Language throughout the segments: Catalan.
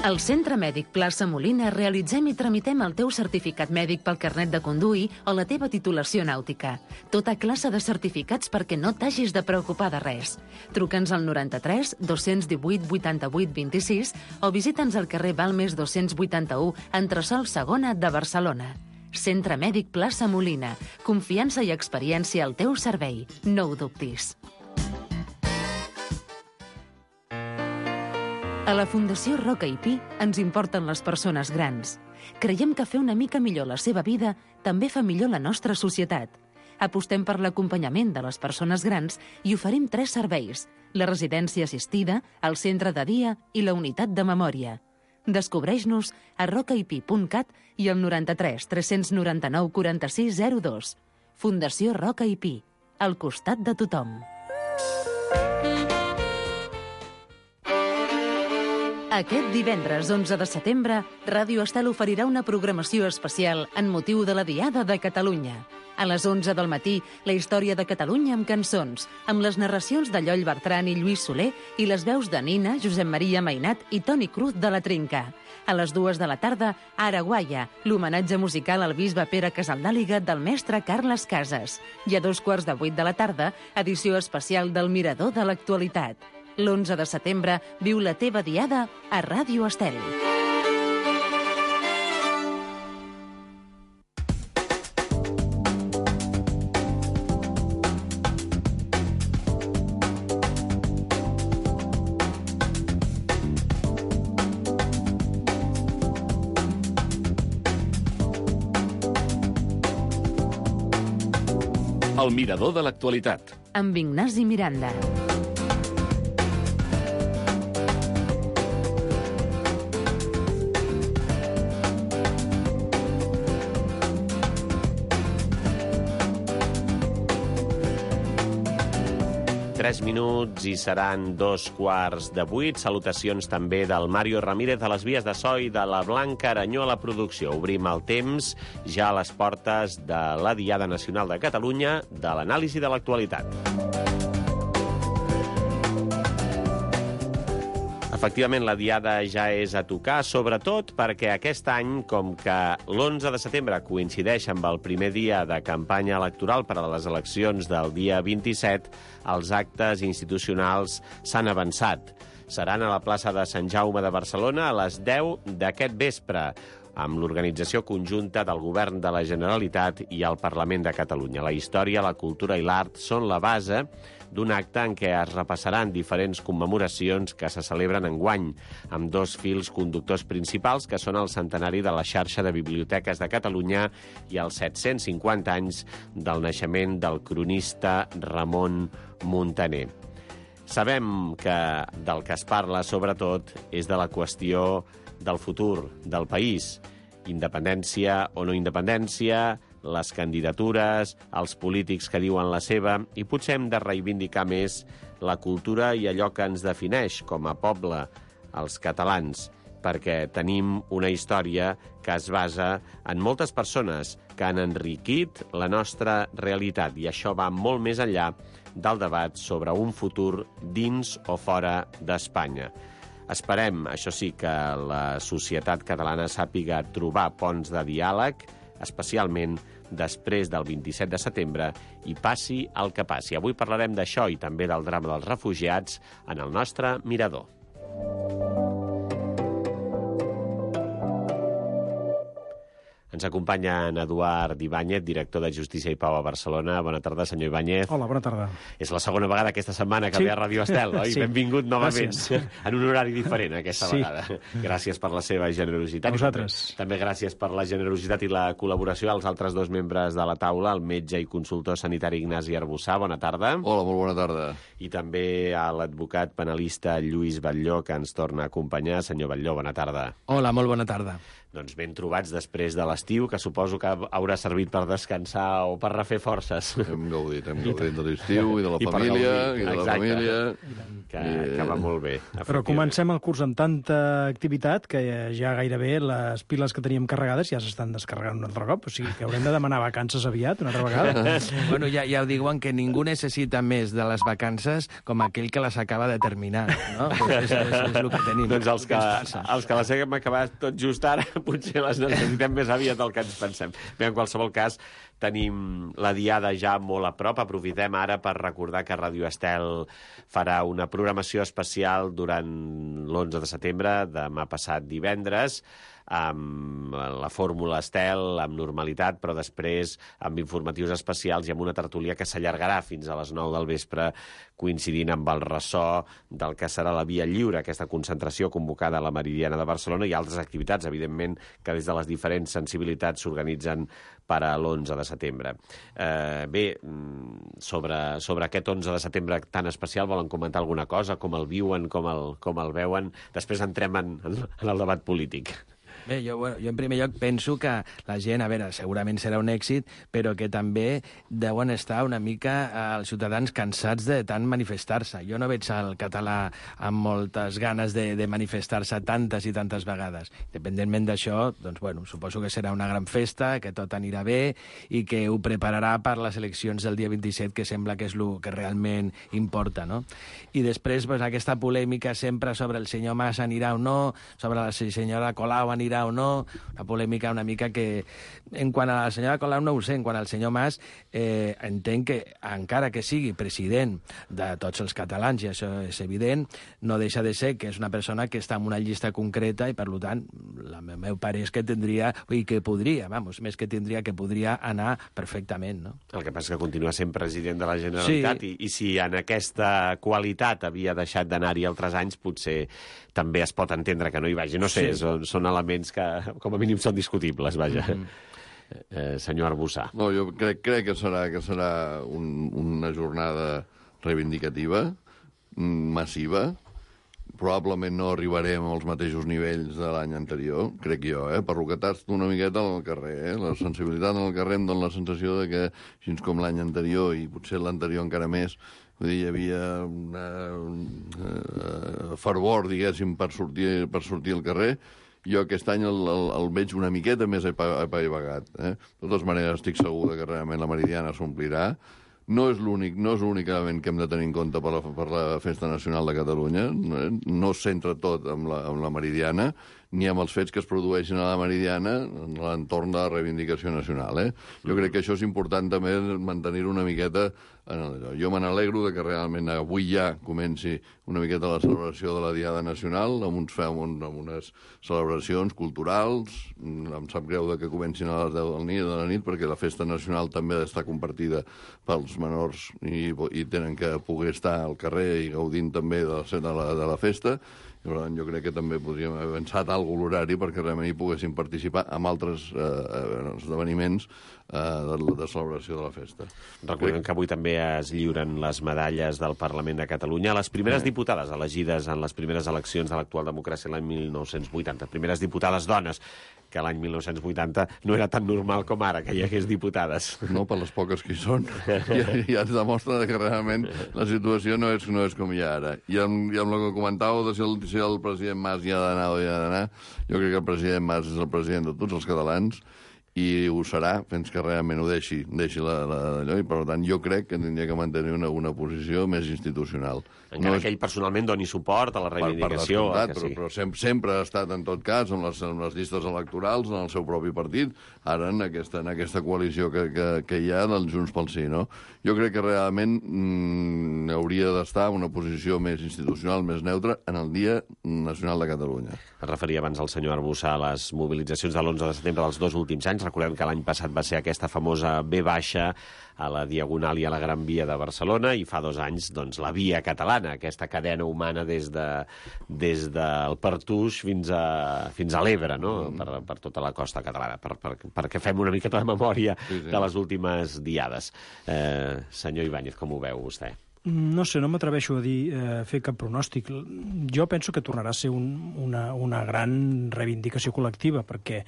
Al Centre Mèdic Plaça Molina realitzem i tramitem el teu certificat mèdic pel carnet de conduir o la teva titulació nàutica. Tota classe de certificats perquè no t'hagis de preocupar de res. Truca'ns al 93 218 88 26 o visita'ns al carrer Balmes 281, entresòl Segona de Barcelona. Centre Mèdic Plaça Molina. Confiança i experiència al teu servei. No ho dubtis. A la Fundació Roca i Pi ens importen les persones grans. Creiem que fer una mica millor la seva vida també fa millor la nostra societat. Apostem per l'acompanyament de les persones grans i oferim 3 serveis: la residència assistida, el centre de dia i la unitat de memòria. Descobreix-nos a rocaipi.cat i al 93 399 46 02. Fundació Roca i Pi, al costat de tothom. Aquest divendres 11 de setembre, Ràdio Estel oferirà una programació especial en motiu de la Diada de Catalunya. A les 11 del matí, la història de Catalunya amb cançons, amb les narracions de Lloll Bertran i Lluís Soler i les veus de Nina, Josep Maria Mainat i Toni Cruz de la Trinca. A les 2 de la tarda, Araguaia, l'homenatge musical al bisbe Pere Casaldàliga del mestre Carles Casas. I a 7:15 de la tarda, edició especial del Mirador de l'Actualitat. L'11 de setembre viu la teva Diada a Ràdio Estel. El Mirador de l'Actualitat. Amb Ignasi Miranda. Minuts i seran 7:15. Salutacions també del Mario Ramírez a les vies de so i de la Blanca Aranyó a la producció. Obrim el temps ja a les portes de la Diada Nacional de Catalunya, de l'anàlisi de l'actualitat. Efectivament, la Diada ja és a tocar, sobretot perquè aquest any, com que l'11 de setembre coincideix amb el primer dia de campanya electoral per a les eleccions del dia 27, els actes institucionals s'han avançat. Seran a la plaça de Sant Jaume de Barcelona a les 10 d'aquest vespre, amb l'organització conjunta del Govern de la Generalitat i el Parlament de Catalunya. La història, la cultura i l'art són la base d'un acte en què es repassaran diferents commemoracions que se celebren enguany, amb 2 fils conductors principals, que són el centenari de la xarxa de biblioteques de Catalunya i els 750 anys del naixement del cronista Ramon Muntaner. Sabem que del que es parla, sobretot, és de la qüestió del futur del país. Independència o no independència, les candidatures, els polítics que diuen la seva, i potser hem de reivindicar més la cultura i allò que ens defineix com a poble, els catalans, perquè tenim una història que es basa en moltes persones que han enriquit la nostra realitat, i això va molt més enllà del debat sobre un futur dins o fora d'Espanya. Esperem, això sí, que la societat catalana sàpiga trobar ponts de diàleg, especialment després del 27 de setembre, i passi el que passi. Avui parlarem d'això i també del drama dels refugiats en el nostre Mirador. Ens acompanya en Eduard Ibáñez, director de Justícia i Pau a Barcelona. Bona tarda, senyor Ibáñez. Hola, bona tarda. És la segona vegada aquesta setmana que ve a Ràdio Estel, oi? Sí. Benvingut novament. Gràcies. En un horari diferent aquesta vegada. Gràcies per la seva generositat. A vosaltres. També gràcies per la generositat i la col·laboració als altres 2 membres de la taula, el metge i consultor sanitari Ignasi Arbussà. Bona tarda. Hola, molt bona tarda. I també a l'advocat penalista Lluís Batlló, que ens torna a acompanyar. Senyor Batlló, bona tarda. Hola, molt bona tarda. Doncs ben trobats després de l'estiu, que suposo que haurà servit per descansar o per refer forces. Hem gaudit de l'estiu i de la família, que va molt bé. Però comencem el curs amb tanta activitat que ja gairebé les piles que teníem carregades ja s'estan descarregant un altre cop, o sigui que haurem de demanar vacances aviat, una altra vegada. Bueno, ja ho diuen que ningú necessita més de les vacances com aquell que les acaba de terminar, no? Pues és el que tenim. Doncs els que les hem acabat tot just ara, potser les necessitem més aviat del que ens pensem. Bé, en qualsevol cas, tenim la diada ja molt a prop. Aprofitem ara per recordar que Ràdio Estel farà una programació especial durant l'11 de setembre, demà passat divendres, amb la fórmula Estel, amb normalitat, però després amb informatius especials i amb una tertúlia que s'allargarà fins a les 9 del vespre, coincidint amb el ressò del que serà la Via Lliure, aquesta concentració convocada a la Meridiana de Barcelona, i altres activitats, evidentment, que des de les diferents sensibilitats s'organitzen per a l'11 de setembre. Bé, sobre aquest 11 de setembre tan especial, volen comentar alguna cosa? Com el viuen, com el veuen? Després entrem en el debat polític. Bé, jo en primer lloc penso que la gent, a veure, segurament serà un èxit, però que també deuen estar una mica els ciutadans cansats de tant manifestar-se. Jo no veig el català amb moltes ganes de manifestar-se tantes i tantes vegades. Independentment d'això, doncs, bueno, suposo que serà una gran festa, que tot anirà bé i que ho prepararà per les eleccions del dia 27, que sembla que és el que realment importa, no? I després, doncs, aquesta polèmica sempre sobre el senyor Mas anirà o no, sobre la senyora Colau anirà o no, una polèmica una mica que, en quant a la senyora Colau no ho sé, en quant al senyor Mas, entenc que, encara que sigui president de tots els catalans, i això és evident, no deixa de ser que és una persona que està en una llista concreta i, per tant, el meu pare és que tindria, i que podria, més que tindria, que podria anar perfectament, no? El que passa és que continua sent president de la Generalitat, sí. I si en aquesta qualitat havia deixat d'anar-hi altres anys, potser també es pot entendre que no hi vagi. No sé, sí. Són elements que com a mínim són discutibles, vaja. Senyor Arbussà. No, jo crec que serà una jornada reivindicativa, massiva. Probablement no arribarem als mateixos nivells de l'any anterior, crec jo, per lo que tasto una miqueta al carrer. La sensibilitat en el carrer em dona la sensació de que, així com l'any anterior, i potser l'anterior encara més, vull dir, hi havia una fervor, diguéssim, per sortir al carrer. Jo aquest any el veig una miqueta més apaivagat. De totes maneres, estic segur que realment la Meridiana s'omplirà. No és l'únic element que hem de tenir en compte per la Festa Nacional de Catalunya. No es centra tot amb la Meridiana, ni amb els fets que es produeixen a la Meridiana en l'entorn de la reivindicació nacional. Jo crec que això és important també mantenir-ho una miqueta en allò. Jo me n'alegro que realment avui ja comenci una miqueta la celebració de la Diada Nacional, amb unes celebracions culturals. Em sap greu que comencin a les 10 de la nit, perquè la Festa Nacional també ha d'estar compartida pels menors i tenen que poder estar al carrer i gaudint també de la festa. I, per tant, jo crec que també podríem haver avançat l'horari perquè realment hi poguessin participar amb altres esdeveniments de celebració de la festa. Recordem que avui també es lliuren les medalles del Parlament de Catalunya. Les primeres diputades elegides en les primeres eleccions de l'actual democràcia l'any 1980. Primeres diputades dones, que l'any 1980 no era tan normal com ara que hi hagués diputades. No, per les poques que hi són. Ja ens demostra que realment la situació no és com hi ha ara. I amb el que comentàveu de si el president Mas hi ha d'anar o hi ha d'anar, jo crec que el president Mas és el president de tots els catalans i ho serà fins que realment ho deixi allò, i per tant jo crec que tindria que mantenir una posició més institucional. Encara que ell personalment doni suport a la reivindicació. Però sempre ha estat, en tot cas, amb les llistes electorals, en el seu propi partit, ara en aquesta coalició que hi ha del Junts pel Sí, no? Jo crec que realment hauria d'estar en una posició més institucional, més neutra, en el Dia Nacional de Catalunya. Es referia abans el senyor Arbussà a les mobilitzacions de l'11 de setembre dels 2 últims anys. Recordem que l'any passat va ser aquesta famosa V baixa a la Diagonal i a la Gran Via de Barcelona, i fa 2 anys, doncs, la Via Catalana, aquesta cadena humana des del Pertús fins a l'Ebre, no? Per tota la costa catalana, perquè fem una miqueta de memòria de les últimes diades. Senyor Ibáñez, com ho veu vostè? No sé, no m'atreveixo a dir fer cap pronòstic. Jo penso que tornarà a ser una gran reivindicació col·lectiva, perquè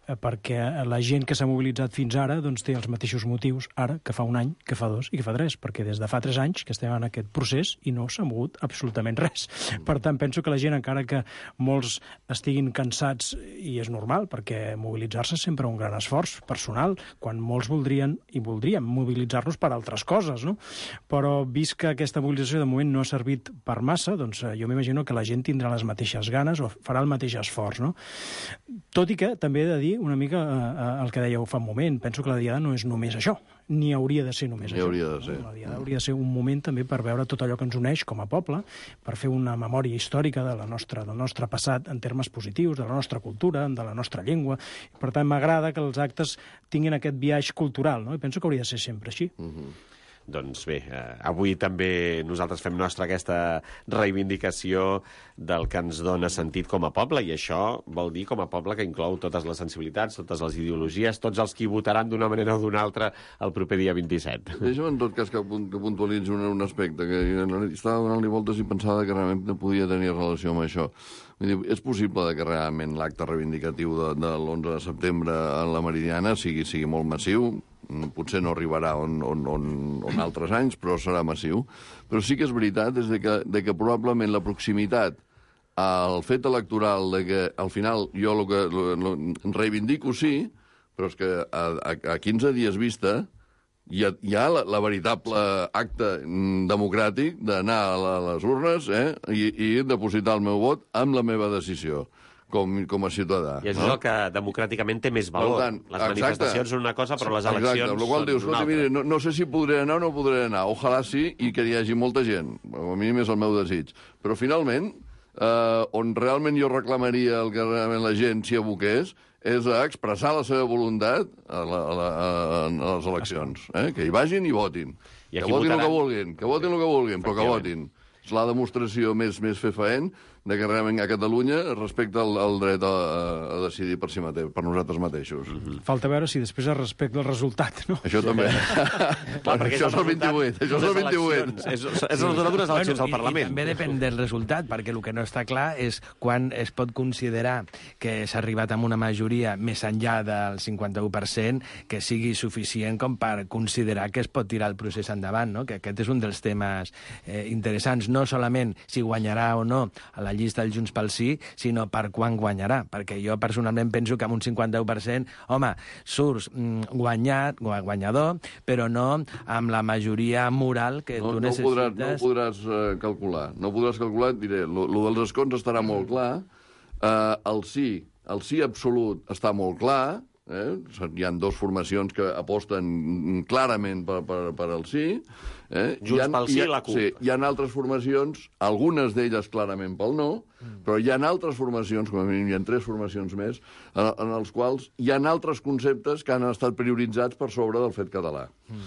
la gent que s'ha mobilitzat fins ara doncs, té els mateixos motius ara que fa un any, que fa 2 i que fa 3, perquè des de fa 3 anys que estem en aquest procés i no s'ha mogut absolutament res. Per tant, penso que la gent, encara que molts estiguin cansats, i és normal, perquè mobilitzar-se és sempre un gran esforç personal, quan molts voldríem mobilitzar-nos per altres coses, no? Però vist que aquesta mobilització de moment no ha servit per massa, doncs jo m'imagino que la gent tindrà les mateixes ganes o farà el mateix esforç, no? Tot i que també he de dir una mica el que dèieu fa un moment. Penso que la Diada no és només això, ni hauria de ser només això. Hauria de ser. La Diada hauria de ser un moment també per veure tot allò que ens uneix com a poble, per fer una memòria històrica del nostre passat en termes positius, de la nostra cultura, de la nostra llengua. Per tant, m'agrada que els actes tinguin aquest viatge cultural, no? I penso que hauria de ser sempre així. Doncs bé, avui també nosaltres fem nostra aquesta reivindicació del que ens dona sentit com a poble, i això vol dir com a poble que inclou totes les sensibilitats, totes les ideologies, tots els que votaran d'una manera o d'una altra el proper dia 27. Deixa'm en tot cas que puntualitzi un aspecte, que estava donant-li voltes i pensava que realment no podia tenir relació amb això. Vull dir, és possible que realment l'acte reivindicatiu de l'11 de setembre a la Meridiana sigui molt massiu. Potser no arribarà on altres anys, però serà massiu. Però sí que és veritat que probablement la proximitat al fet electoral, de que al final jo el que reivindico sí, però és que a 15 dies vista hi ha la veritable acte democràtic d'anar a les urnes i depositar el meu vot amb la meva decisió com a ciutadà. I això és el que democràticament té més valor. Per tant, les manifestacions són una cosa, però les eleccions amb la qual dius, són una altra. Mire, no sé si podré anar o no podré anar. Ojalà sí, i que hi hagi molta gent. A mínim és el meu desig. Però finalment, on realment jo reclamaria el que realment la gent s'hi aboqués és a expressar la seva voluntat a les eleccions. Que hi vagin i votin. Que votin el que vulguin, però que votin. És la demostració més fefaent de que realment a Catalunya respecta el dret a decidir per si mateix, per nosaltres mateixos. Falta veure si després es respecta el resultat, no? Això també. Això és el 28. Això és el 28. És el resultat d'unes eleccions al Parlament. I també depèn del resultat, perquè el que no està clar és quan es pot considerar que s'ha arribat amb una majoria més enllà del 51% que sigui suficient com per considerar que es pot tirar el procés endavant, no? Que aquest és un dels temes interessants, no solament si guanyarà o no a la llista del Junts pel Sí, sinó per quan guanyarà, perquè jo personalment penso que amb un 51%, home, surts guanyador, però no amb la majoria moral que tu necessites. No podràs calcular. No podràs calcular, diré, el dels escons estarà molt clar, el sí absolut està molt clar, hi ha dues formacions que aposten clarament per al sí. Junts pel sí i la CUP. Sí, hi ha altres formacions, algunes d'elles clarament pel no, però hi ha altres formacions, com a mínim hi ha 3 formacions més, en els quals hi ha altres conceptes que han estat prioritzats per sobre del fet català.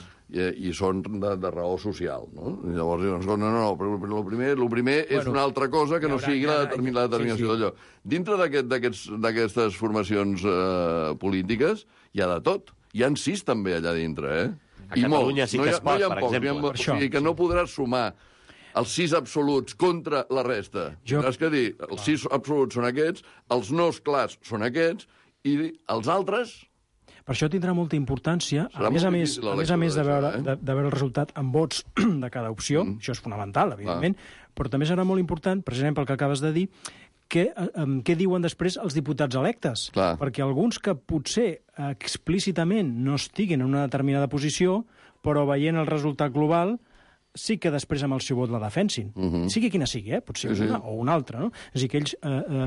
I són de raó social, no? I llavors diuen, no, però el primer és una altra cosa que no sigui la determinació d'allò. Dintre d'aquestes formacions polítiques hi ha de tot. Hi ha 6 també allà dintre, A Catalunya sí que es pot, per exemple. O sigui que no podràs sumar els 6 absoluts contra la resta. Has que dir, els 6 absoluts són aquests, els nos clars són aquests, i els altres... Per això tindrà molta importància, a més de veure el resultat en vots de cada opció, això és fonamental, evidentment, però també serà molt important, precisament pel que acabes de dir, què diuen després els diputats electes. Clar. Perquè alguns que potser explícitament no estiguin en una determinada posició, però veient el resultat global sí que després amb el seu vot la defensin. Sigui quina sigui, potser una o una altra, no? És a dir, que ells,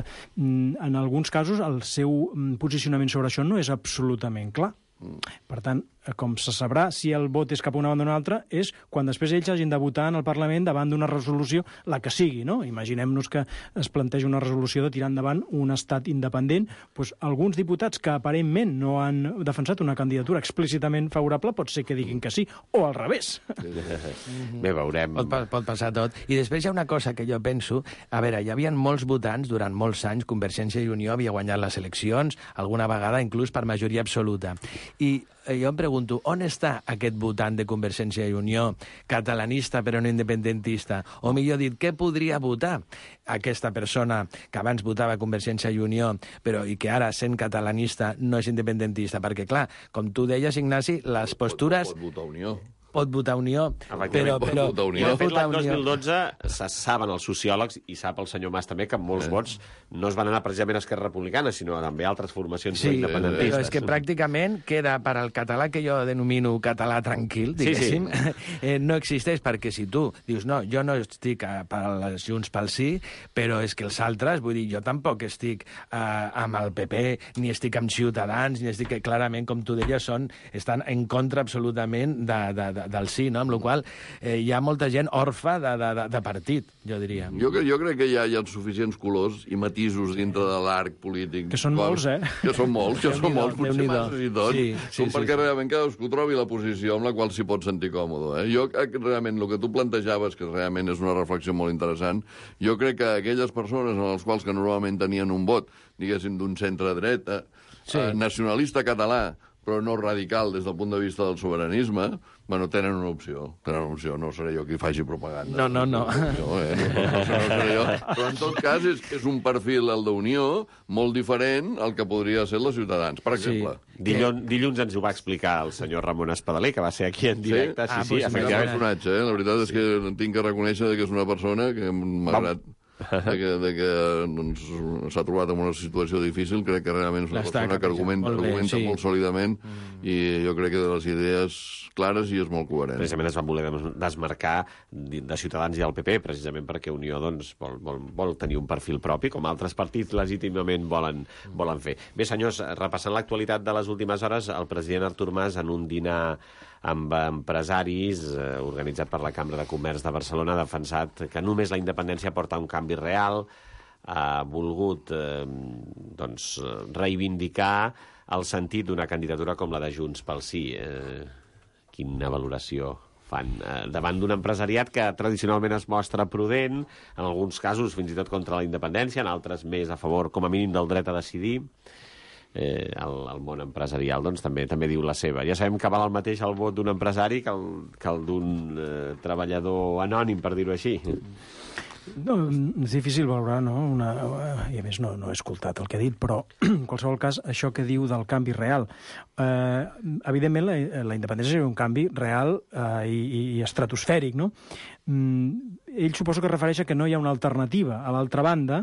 en alguns casos, el seu posicionament sobre això no és absolutament clar. Per tant, com se sabrà si el vot és cap a una banda o una altra, és quan després ells hagin de votar en el Parlament davant d'una resolució, la que sigui, no? Imaginem-nos que es planteja una resolució de tirar endavant un estat independent, doncs alguns diputats que aparentment no han defensat una candidatura explícitament favorable pot ser que diguin que sí, o al revés. Bé, veurem. Pot passar tot. I després hi ha una cosa que jo penso, a veure, hi havia molts votants durant molts anys, Convergència i Unió havia guanyat les eleccions, alguna vegada inclús per majoria absoluta. I jo em pregunto pregunto, on està aquest votant de Convergència i Unió, catalanista però no independentista? O millor dit, què podria votar aquesta persona que abans votava Convergència i Unió però i que ara, sent catalanista, no és independentista? Perquè, clar, com tu deies, Ignasi, les postures... Pot votar Unió. Pot votar Unió, però... Pot votar Unió. De fet, l'any 2012 se saben els sociòlegs, i sap el senyor Mas també, que molts vots no es van anar precisament a Esquerra Republicana, sinó també a altres formacions independentistes. Però és que pràcticament queda per al català que jo denomino català tranquil, diguéssim, no existeix, perquè si tu dius, no, jo no estic per les Junts pel Sí, però és que els altres, vull dir, jo tampoc estic amb el PP, ni estic amb Ciutadans, ni estic... Clarament, com tu deies, estan en contra absolutament del sí, no? Amb la qual hi ha molta gent orfa de partit, jo diria. Jo crec que hi ha suficients colors i matisos dintre de l'arc polític. Que són molts, Que són molts, potser masses i tot. Perquè realment cadascú trobi la posició amb la qual s'hi pot sentir còmode. Jo realment, el que tu plantejaves, que realment és una reflexió molt interessant, jo crec que aquelles persones en les quals que normalment tenien un vot, diguéssim, d'un centre-dreta, nacionalista català, però no radical des del punt de vista del sobiranisme, bueno, tenen una opció. No seré jo qui faci propaganda. No. No seré jo. Però en tot cas és un perfil, el d'Unió, molt diferent al que podria ser la Ciutadans, per exemple. Dilluns ens ho va explicar el senyor Ramon Espadaler, que va ser aquí en directe. Sí, efectivament. Personatge, la veritat és que tinc que reconèixer que és una persona que m'ha agradat que s'ha trobat en una situació difícil. Crec que realment és una persona que argumenta molt sòlidament i jo crec que de les idees clares i és molt coherent. Precisament es va voler desmarcar de Ciutadans i del PP, precisament perquè Unió vol tenir un perfil propi, com altres partits legítimament volen fer. Bé, senyors, repassant l'actualitat de les últimes hores, el president Artur Mas, en un dinar amb empresaris organitzat per la Cambra de Comerç de Barcelona, ha defensat que només la independència porta un canvi real, ha volgut reivindicar el sentit d'una candidatura com la de Junts pel Sí. Quina valoració fan davant d'un empresariat que tradicionalment es mostra prudent, en alguns casos fins i tot contra la independència, en altres més a favor, com a mínim, del dret a decidir? El món empresarial doncs, també diu la seva. Ja sabem que val el mateix el vot d'un empresari que el d'un treballador anònim, per dir-ho així. No, és difícil valorar, no? I a més no he escoltat el que ha dit, però en qualsevol cas, això que diu del canvi real. Evidentment, la independència seria un canvi real i estratosfèric, no? Ell suposo que refereix a que no hi ha una alternativa a l'altra banda,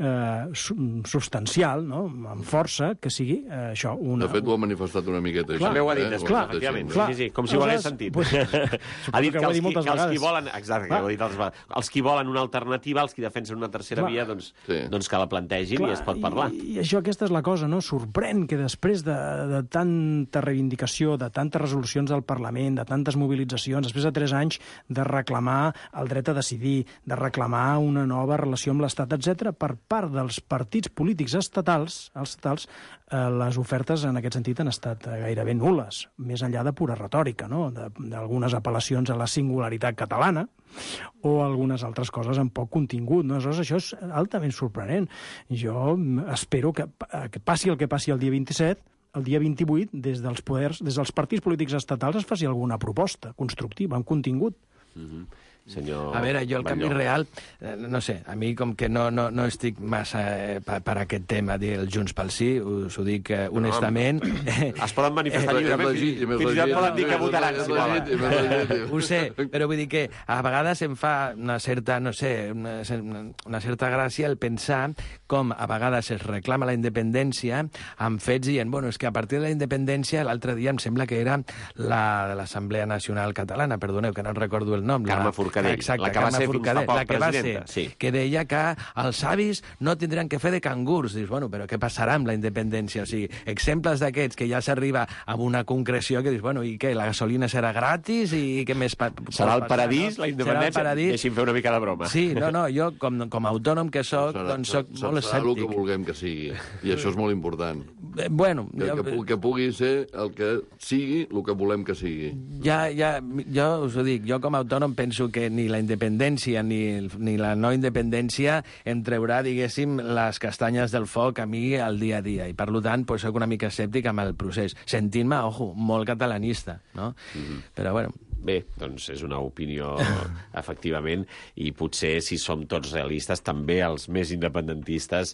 substancial, no? Amb força, que sigui això. De fet, ho ha manifestat una miqueta. També ho ha dit després, efectivament. Sí, com si ho hagués sentit. Ha dit que els qui volen... Exacte, ho ha dit els qui volen una alternativa, els qui defensen una tercera via, doncs que la plantegin i es pot parlar. I això, aquesta és la cosa, no? Sorprèn que després de tanta reivindicació, de tantes resolucions del Parlament, de tantes mobilitzacions, després de 3 anys de reclamar el dret a decidir, de reclamar una nova relació amb l'Estat, etc., per part dels partits polítics estatals, les ofertes en aquest sentit han estat gairebé nul·les, més enllà de pura retòrica, no? D'algunes apel·lacions a la singularitat catalana o algunes altres coses amb poc contingut, no? Això és altament sorprenent. Jo espero que passi el que passi el dia 27, el dia 28, des dels partits polítics estatals es faci alguna proposta constructiva, amb contingut. Senyor a veure, jo el canvi real, no sé, a mi com que no estic massa per aquest tema del Junts pel Sí, us ho dic honestament. Es poden manifestar lliurement, fins i tot poden dir que votaran, si volen. Ho sé, però vull dir que a vegades em fa una certa, no sé, una certa gràcia el pensar com a vegades es reclama la independència amb fets dient, bueno, és que a partir de la independència, l'altre dia em sembla que era la de l'Assemblea Nacional Catalana, perdoneu, que no recordo el nom. Carme Forcadell. Exacte, la que va ser fins fa poc presidenta. Que deia que els avis no tindran que fer de cangurs. Dius, bueno, però què passarà amb la independència? O sigui, exemples d'aquests que ja s'arriba a una concreció que dius, bueno, i què, la gasolina serà gratis i què més serà el paradís, no? La independència? Deixi'm fer una mica de broma. Sí, no, jo com a autònom que soc, doncs soc molt escèptic. Serà el que vulguem que sigui, i això és molt important. Bueno... Que pugui ser el que sigui el que volem que sigui. Jo us ho dic, jo com a autònom penso que ni la independència ni la no independència em treurà, diguéssim, les castanyes del foc a mi al dia a dia. I, per tant, pues, soc una mica escèptic amb el procés. Sentint-me, ojo, molt catalanista, no? Però, bueno... Bé, doncs és una opinió, efectivament, i potser, si som tots realistes, també els més independentistes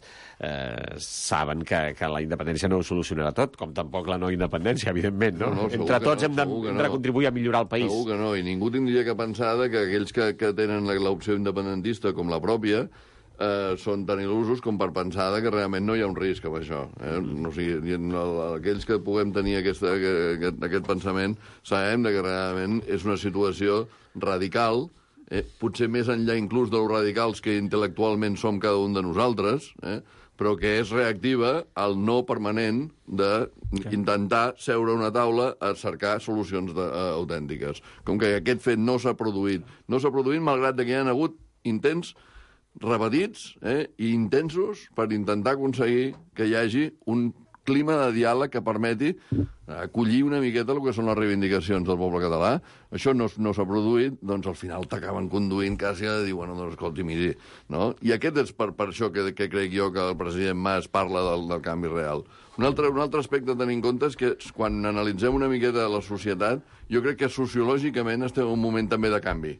saben que la independència no ho solucionarà tot, com tampoc la no independència, evidentment, no? Entre tots hem de contribuir a millorar el país. Segur que no, i ningú tindria que pensar que aquells que tenen l'opció independentista com la pròpia són tan il·lusos com per pensar que realment no hi ha un risc amb això. O sigui, aquells que puguem tenir aquest pensament sabem que realment és una situació radical, potser més enllà inclús de lo radicals que intel·lectualment som cada un de nosaltres, però que és reactiva al no permanent d'intentar seure a una taula a cercar solucions autèntiques. Com que aquest fet no s'ha produït malgrat que hi ha hagut intents repetits i intensos per intentar aconseguir que hi hagi un clima de diàleg que permeti acollir una miqueta el que són les reivindicacions del poble català. Això no s'ha produït, doncs al final t'acaben conduint quasi a dir, bueno, doncs escolti, miri, no? I aquest és per això que crec jo que el president Mas parla del canvi real. Un altre aspecte a tenir en compte és que quan analitzem una miqueta la societat, jo crec que sociològicament estem en un moment també de canvi.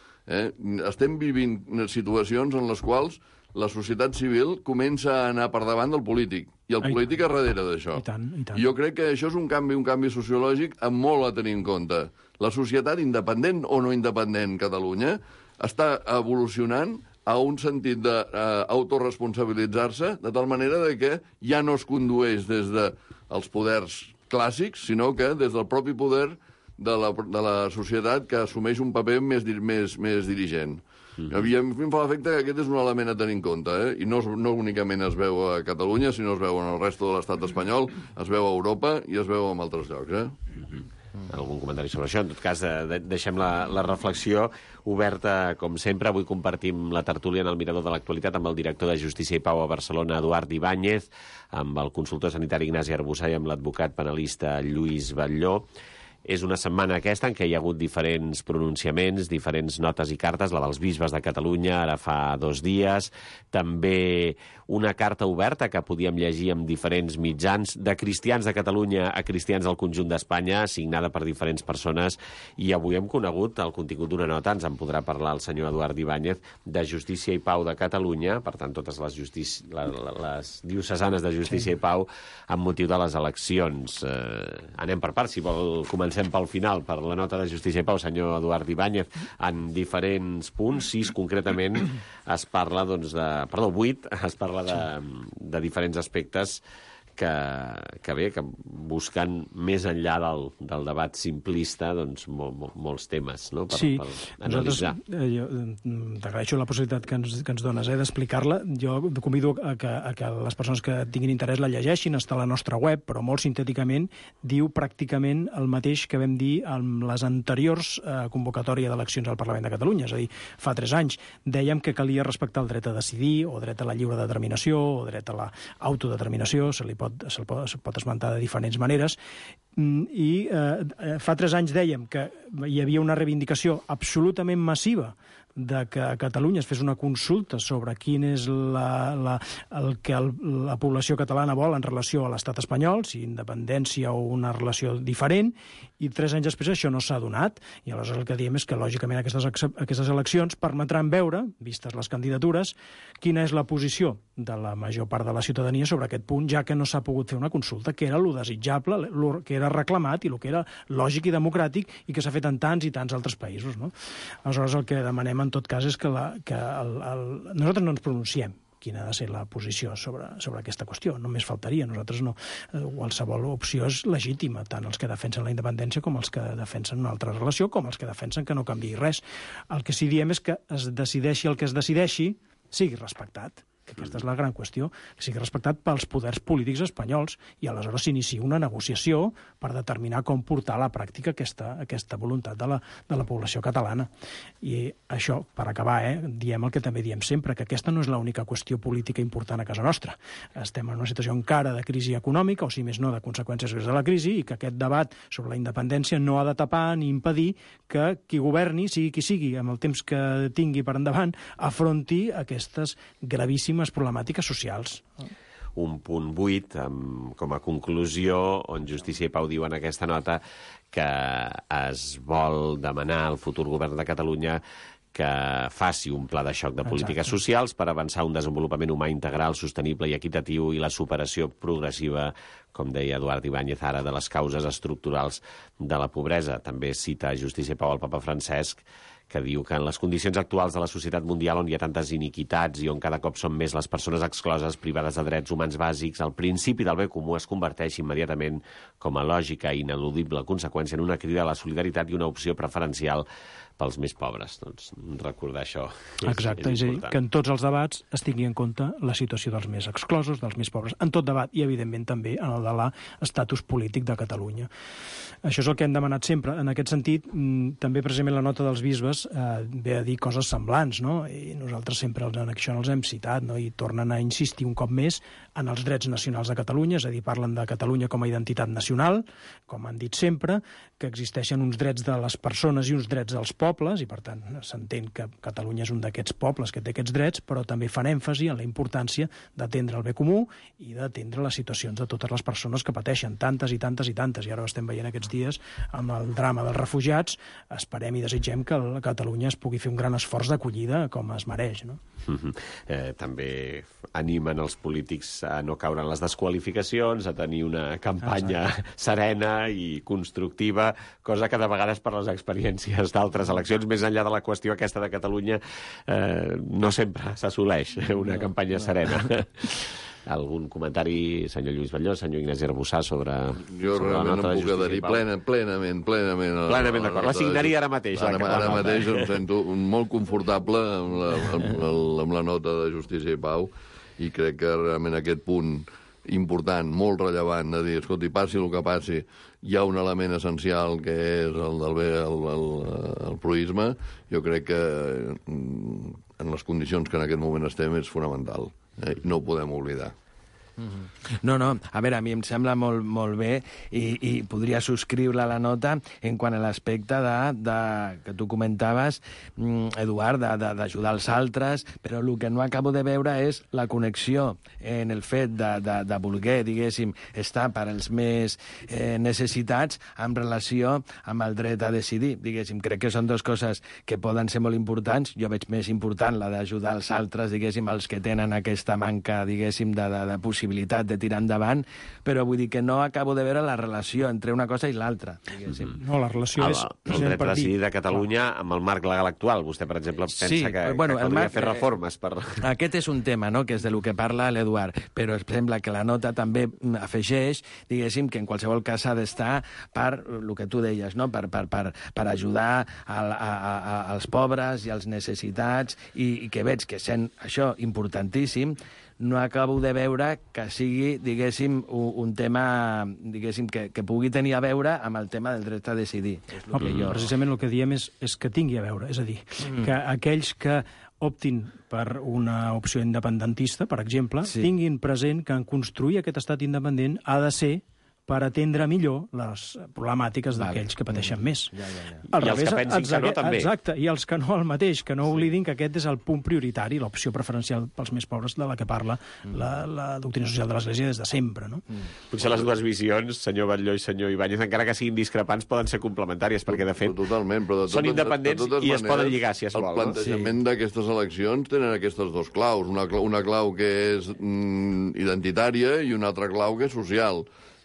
Estem vivint situacions en les quals la societat civil comença a anar per davant del polític, i el polític a darrere d'això. I tant. I jo crec que això és un canvi sociològic amb molt a tenir en compte. La societat, independent o no independent, Catalunya, està evolucionant a un sentit d'autoresponsabilitzar-se, de tal manera que ja no es condueix des dels poders clàssics, sinó que des del propi poder de la societat que assumeix un paper més dirigent. A mi em fa l'efecte que aquest és un element a tenir en compte, i no únicament es veu a Catalunya, sinó es veu en el resto de l'estat espanyol, es veu a Europa i es veu en altres llocs. Algun comentari sobre això? En tot cas, deixem la reflexió oberta, com sempre. Avui compartim la tertúlia en el Mirador de l'Actualitat amb el director de Justícia i Pau a Barcelona, Eduard Ibáñez, amb el consultor sanitari Ignasi Arbussà i amb l'advocat penalista Lluís Batlló. És una setmana aquesta en què hi ha hagut diferents pronunciaments, diferents notes i cartes, la dels bisbes de Catalunya, ara fa 2 dies, també una carta oberta que podíem llegir amb diferents mitjans, de cristians de Catalunya a cristians del conjunt d'Espanya, signada per diferents persones, i avui hem conegut el contingut d'una nota, ens en podrà parlar el senyor Eduard Ibáñez, de Justícia i Pau de Catalunya, per tant, totes les diocesanes de Justícia i Pau, amb motiu de les eleccions. Anem per parts, si vol començar pel final, per la nota de Justícia i Pau, senyor Eduard Ibáñez, en diferents punts, 6 concretament, es parla, 8, es parla de diferents aspectes que buscant més enllà del debat simplista, doncs, molts temes, no?, per analitzar. Jo t'agraeixo la possibilitat que ens dones d'explicar-la. Jo convido a que les persones que tinguin interès la llegeixin, està a la nostra web, però molt sintèticament diu pràcticament el mateix que vam dir amb les anteriors convocatòries d'eleccions al Parlament de Catalunya, és a dir, fa 3 anys dèiem que calia respectar el dret a decidir, o dret a la lliure determinació, o dret a l'autodeterminació, se'l pot esmentar de diferents maneres, i fa 3 anys dèiem que hi havia una reivindicació absolutament massiva de que a Catalunya es fes una consulta sobre quin és el que la població catalana vol en relació a l'estat espanyol, si independència o una relació diferent, i 3 anys després això no s'ha donat, i aleshores el que diem és que lògicament aquestes eleccions permetran veure, vistes les candidatures, quina és la posició de la major part de la ciutadania sobre aquest punt, ja que no s'ha pogut fer una consulta, que era lo desitjable, que era reclamat i el que era lògic i democràtic i que s'ha fet en tants i tants altres països, no? Aleshores el que demanem en tot cas és que nosaltres no ens pronunciem quina ha de ser la posició sobre aquesta qüestió. Només faltaria. Nosaltres no. Qualsevol opció és legítima, tant els que defensen la independència com els que defensen una altra relació, com els que defensen que no canviï res. El que sí diem és que es decideixi el que es decideixi, sigui respectat. que aquesta és la gran qüestió, que sigui respectat pels poders polítics espanyols i aleshores s'inicia una negociació per determinar com portar a la pràctica aquesta voluntat de la població catalana. I això, per acabar, diem el que també diem sempre, que aquesta no és l'única qüestió política important a casa nostra. Estem en una situació encara de crisi econòmica, o si més no, de conseqüències greus de la crisi, i que aquest debat sobre la independència no ha de tapar ni impedir que qui governi, sigui qui sigui, amb el temps que tingui per endavant, afronti aquestes gravíssimes problemàtiques socials. Un punt 8, com a conclusió, on Justícia i Pau diuen en aquesta nota que es vol demanar al futur govern de Catalunya que faci un pla de xoc de polítiques socials per avançar un desenvolupament humà integral, sostenible i equitatiu i la superació progressiva, com deia Eduard Ibáñez ara, de les causes estructurals de la pobresa. També cita Justícia i Pau al papa Francesc, que diu que en les condicions actuals de la societat mundial on hi ha tantes iniquitats i on cada cop són més les persones excloses, privades de drets humans bàsics, el principi del bé comú es converteix immediatament com a lògica i ineludible conseqüència en una crida a la solidaritat i una opció preferencial pels més pobres. Doncs recordar això Exacte, és a dir, que en tots els debats es tingui en compte la situació dels més exclosos, dels més pobres, en tot debat, i evidentment també en el de l'estatus polític de Catalunya. Això és el que hem demanat sempre. En aquest sentit, també precisament la nota dels bisbes ve a dir coses semblants, no? I nosaltres sempre en això els hem citat, no? I tornen a insistir un cop més en els drets nacionals de Catalunya, és a dir, parlen de Catalunya com a identitat nacional, com han dit sempre, que existeixen uns drets de les persones i uns drets dels pobles, i per tant s'entén que Catalunya és un d'aquests pobles que té aquests drets, però també fan èmfasi en la importància d'atendre el bé comú i d'atendre les situacions de totes les persones que pateixen, tantes i tantes i tantes, i ara ho estem veient aquests dies amb el drama dels refugiats. Esperem i desitgem que a Catalunya es pugui fer un gran esforç d'acollida com es mereix, no? També animen els polítics a no caure en les desqualificacions, a tenir una campanya serena i constructiva, cosa que de vegades per les experiències d'altres eleccions, més enllà de la qüestió aquesta de Catalunya, no sempre s'assoleix una campanya serena. Algun comentari, senyor Lluís Batlló, senyor Ignasi Arbussà, sobre jo la nota de Justícia i Pau? Jo realment em puc adherir plenament. Plenament d'acord. La signaria ara mateix. Ara mateix em sento molt confortable amb la nota de Justícia i Pau, i crec que realment aquest punt important, molt rellevant, de dir, escolti, passi el que passi, hi ha un element essencial que és el del bé, el proisme. Jo crec que en les condicions que en aquest moment estem és fonamental. No ho podem oblidar. No, a veure, a mi em sembla molt bé i podria subscriure la nota en quant a l'aspecte que tu comentaves, Eduard, d'ajudar els altres, però el que no acabo de veure és la connexió en el fet de voler, diguéssim, estar per als més necessitats en relació amb el dret a decidir, diguéssim. Crec que són dues coses que poden ser molt importants. Jo veig més important la d'ajudar els altres, diguéssim, els que tenen aquesta manca, diguéssim, de possibilitat de tirar endavant, però vull dir que no acabo de veure la relació entre una cosa i l'altra, diguéssim. No, la relació és... El dret a decidir de Catalunya amb el marc legal actual. Vostè, per exemple, pensa que caldria fer reformes per... Aquest és un tema, no?, que és del que parla l'Eduard, però em sembla que la nota també afegeix, diguéssim, que en qualsevol cas ha d'estar per el que tu deies, no?, per ajudar als pobres i als necessitats, i que veig que sent això importantíssim, no acabo de veure que sigui, diguéssim, un tema, diguéssim, que pugui tenir a veure amb el tema del dret a decidir. Precisament el que diem és que tingui a veure, és a dir, que aquells que optin per una opció independentista, per exemple, tinguin present que en construir aquest estat independent ha de ser per atendre millor les problemàtiques d'aquells que pateixen més. I els que pensin que no, també. Exacte, i els que no el mateix, que no oblidin que aquest és el punt prioritari, l'opció preferencial pels més pobres de la que parla la doctrina social de l'Església des de sempre, no? Potser les dues visions, senyor Batlló i senyor Ibáñez, encara que siguin discrepants, poden ser complementàries, perquè, de fet, són independents i es poden lligar, si es vol. El plantejament d'aquestes eleccions tenen aquestes dos claus. Una clau que és identitària i una altra clau que és social.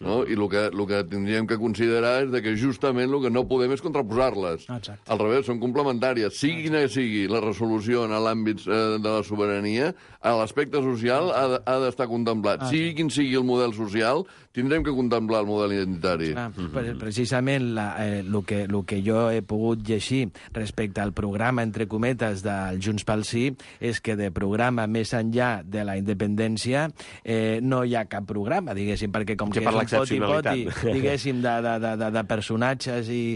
no? I el que tindríem que considerar és que justament el que no podem és contraposar-les. Exacte. Al revés, són complementàries. Sigui quina sigui la resolució en l'àmbit de la sobirania, a l'aspecte social ha d'estar contemplat. Sigui quin sigui el model social, tindrem que contemplar el model identitari. Precisament el que jo he pogut llegir respecte al programa, entre cometes, del Junts pel Sí, és que de programa més enllà de la independència no hi ha cap programa, diguéssim, perquè com que és un poti-poti, diguéssim, de personatges i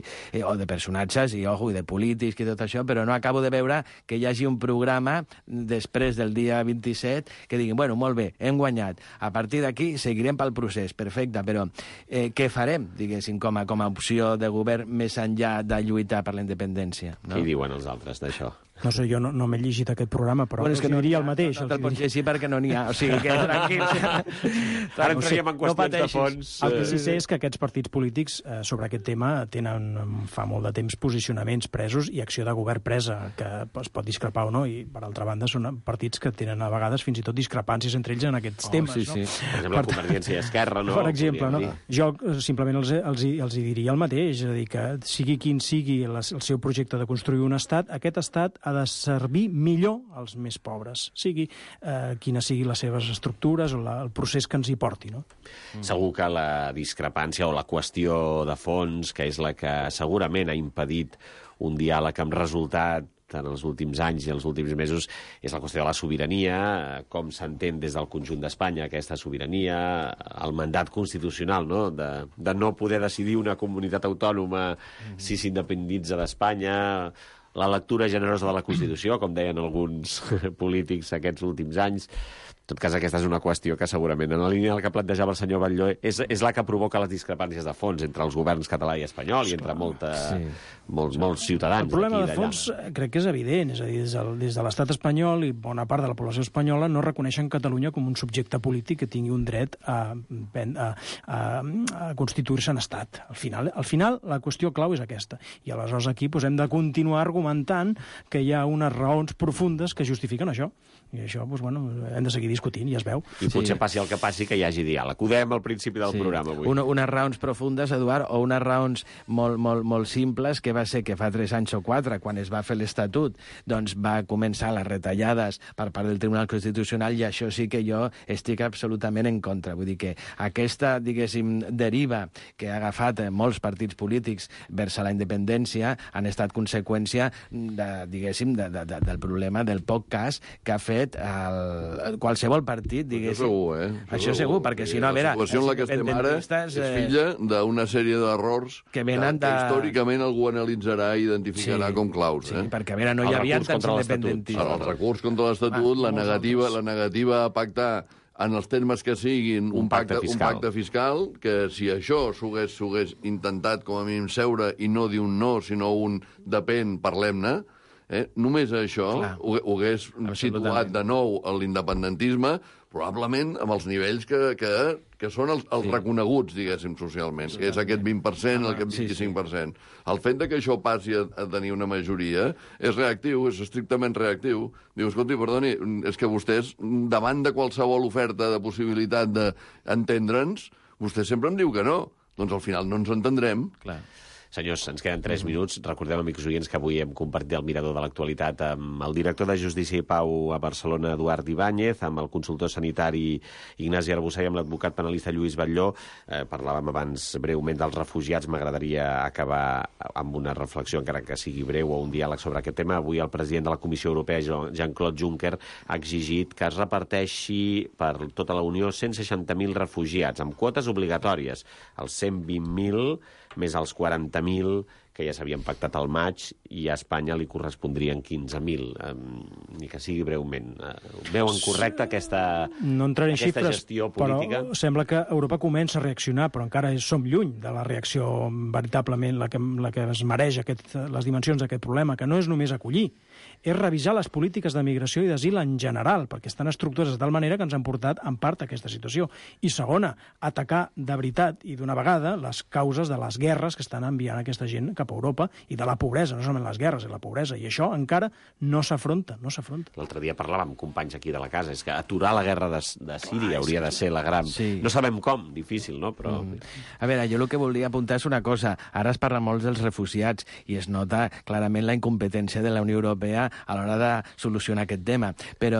de polítics i tot això, però no acabo de veure que hi hagi un programa després del dia 27 que diguin, bueno, molt bé, hem guanyat, a partir d'aquí seguirem pel procés, perfecte, però què farem, diguéssim, com a opció de govern més enllà de lluitar per la independència? No? Què diuen els altres d'això? No sé, jo no m'he llegit aquest programa, però és que no diria el mateix. No te'l pots llegir perquè no n'hi ha, o sigui que tranquil. Ara entraríem en qüestions de fons. El que sí sé és que aquests partits polítics sobre aquest tema tenen fa molt de temps posicionaments presos i acció de govern presa, que es pot discrepar o no, i per altra banda són partits que tenen a vegades fins i tot discrepàncies entre ells en aquests temes. Sí, sí. Per exemple, Convergència i Esquerra, no? Per exemple, no? Jo simplement els diria el mateix, és a dir, que sigui quin sigui el seu projecte de construir un estat, aquest estat ha de servir millor als més pobres, sigui quines siguin les seves estructures o el procés que ens hi porti, no? Segur que la discrepància o la qüestió de fons, que és la que segurament ha impedit un diàleg amb resultat en els últims anys i els últims mesos, és la qüestió de la sobirania, com s'entén des del conjunt d'Espanya aquesta sobirania, el mandat constitucional, no? De no poder decidir una comunitat autònoma si s'independitza d'Espanya, la lectura generosa de la Constitució, com deien alguns polítics aquests últims anys. En tot cas, aquesta és una qüestió que segurament, en la línia del que plantejava el senyor Batlló, és la que provoca les discrepàncies de fons entre els governs català i espanyol i entre molts ciutadans. El problema de fons crec que és evident, és a dir, des de l'estat espanyol i bona part de la població espanyola no reconeixen Catalunya com un subjecte polític que tingui un dret a constituir-se en estat. Al final, la qüestió clau és aquesta. I aleshores aquí hem de continuar argumentant que hi ha unes raons profundes que justifiquen això. I això, hem de seguir discutint, ja es veu. I potser passi el que passi, que hi hagi diàleg. Ho dèiem al principi del programa avui. Unes raons profundes, Eduard, o unes raons molt simples, que va ser que fa 3 anys o 4, quan es va fer l'Estatut, doncs va començar les retallades per part del Tribunal Constitucional, i això sí que jo estic absolutament en contra. Vull dir que aquesta, diguéssim, deriva que ha agafat molts partits polítics vers la independència han estat conseqüència, diguéssim, del problema del poc cas que ha fet qualsevol partit, diguéssim. Això segur, perquè si no, a veure... La situació en la que estem ara és filla d'una sèrie d'errors que històricament algú analitzarà i identificarà com claus. Sí, perquè a veure, no hi havia tants independentistes. El recurs contra l'Estatut, la negativa a pactar en els termes que siguin un pacte fiscal, que si això s'hagués intentat com a mínim seure i no dir un no, sinó un depèn, parlem-ne, només això ho hagués situat de nou a l'independentisme, probablement amb els nivells que són els reconeguts, diguéssim, socialment, que és aquest 20%, aquest 25%. El fet que això passi a tenir una majoria és reactiu, és estrictament reactiu. Diu, escolti, perdoni, és que vostès, davant de qualsevol oferta de possibilitat d'entendre'ns, vostè sempre em diu que no. Doncs al final no ens entendrem. Clar. Senyors, ens queden 3 minuts. Recordem, amics oients, que avui hem compartit el mirador de l'actualitat amb el director de Justícia i Pau a Barcelona, Eduard Ibáñez, amb el consultor sanitari Ignasi Arbussà i amb l'advocat penalista Lluís Batlló. Parlàvem abans breument dels refugiats. M'agradaria acabar amb una reflexió, encara que sigui breu, o un diàleg sobre aquest tema. Avui el president de la Comissió Europea, Jean-Claude Juncker, ha exigit que es reparteixi per tota la Unió 160.000 refugiats, amb quotes obligatòries, els 120.000 més els 40.000 que ja s'havien pactat al maig, i a Espanya li correspondrien 15.000. Ni que sigui breument. Veuen correcta aquesta gestió política? Però sembla que Europa comença a reaccionar, però encara som lluny de la reacció veritablement la que es mereix les dimensions d'aquest problema, que no és només acollir, és revisar les polítiques de migració i d'asil en general, perquè estan estructurades de tal manera que ens han portat en part a aquesta situació. I segona, atacar de veritat i d'una vegada les causes de les guerres que estan enviant aquesta gent cap a Europa i de la pobresa, no solament les guerres, i la pobresa. I això encara no s'afronta, no s'afronta. L'altre dia parlàvem amb companys aquí de la casa, és que aturar la guerra de Síria hauria de ser la gran... Sí. No sabem com, difícil, no? Però... A veure, jo el que volia apuntar és una cosa. Ara es parla molt dels refugiats i es nota clarament la incompetència de la Unió Europea a l'hora de solucionar aquest tema. Però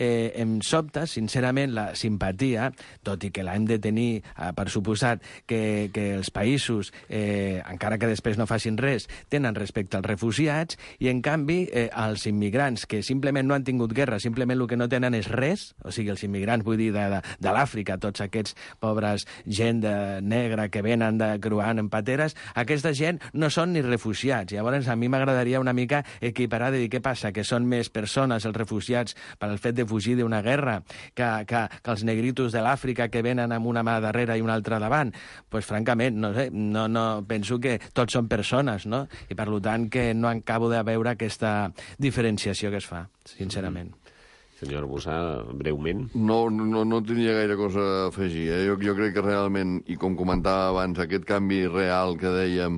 em sobta, sincerament, la simpatia, tot i que l'hem de tenir per suposat, que els països, encara que després no facin res, tenen respecte als refugiats i, en canvi, els immigrants que simplement no han tingut guerra, simplement el que no tenen és res, o sigui, els immigrants, vull dir, de l'Àfrica, tots aquests pobres gent negra que venen cruant en pateres, aquesta gent no són ni refugiats. Llavors, a mi m'agradaria una mica equiparar de dir què passa, que són més persones els refugiats per al fet de fugir d'una guerra que els negritos de l'Àfrica que venen amb una mà darrere i una altra davant. Pues, francament, no sé, no penso que tots són persones, no? I, per tant, que no acabo de veure aquesta diferenciació que es fa, sincerament. Senyor Arbussà, breument. No tenia gaire cosa a afegir. Jo crec que realment, i com comentava abans, aquest canvi real que dèiem,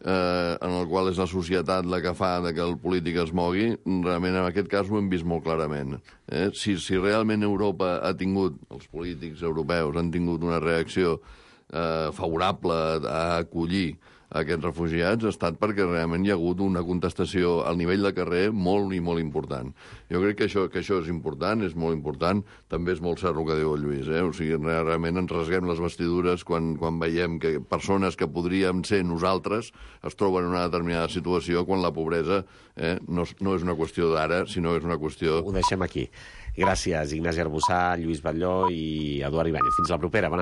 en el qual és la societat la que fa que el polític es mogui, realment en aquest cas ho hem vist molt clarament. Si realment Europa ha tingut, els polítics europeus han tingut una reacció favorable a acollir aquests refugiats, ha estat perquè realment hi ha hagut una contestació al nivell de carrer molt i molt important. Jo crec que això és important, és molt important. També és molt cert el que diu el Lluís. O sigui, realment ens rasguem les vestidures quan veiem que persones que podríem ser nosaltres es troben en una determinada situació quan la pobresa no és una qüestió d'ara, sinó que és una qüestió... Ho deixem aquí. Gràcies, Ignasi Arbussà, Lluís Batlló i Eduard Ibáñez. Fins la propera.